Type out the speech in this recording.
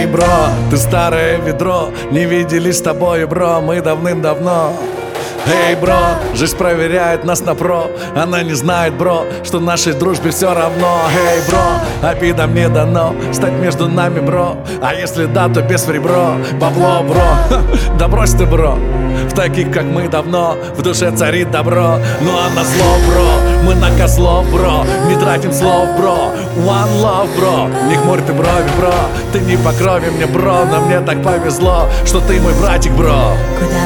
бро, ты старое ведро, не виделись с тобой, бро, мы давным-давно. Эй, бро, жизнь проверяет нас на про. Она не знает, бро, что нашей дружбе все равно. Эй, бро, обидам не дано стать между нами, бро. А если да, то без фрибро. Бабло, бро, да брось ты, бро. В таких, как мы, давно в душе царит добро. Ну а на зло, бро, мы на козлов, бро. Не тратим слов, бро. One love, бро. Не хмурь ты брови, бро. Ты не по крови мне, бро. Но мне так повезло, что ты мой братик, бро.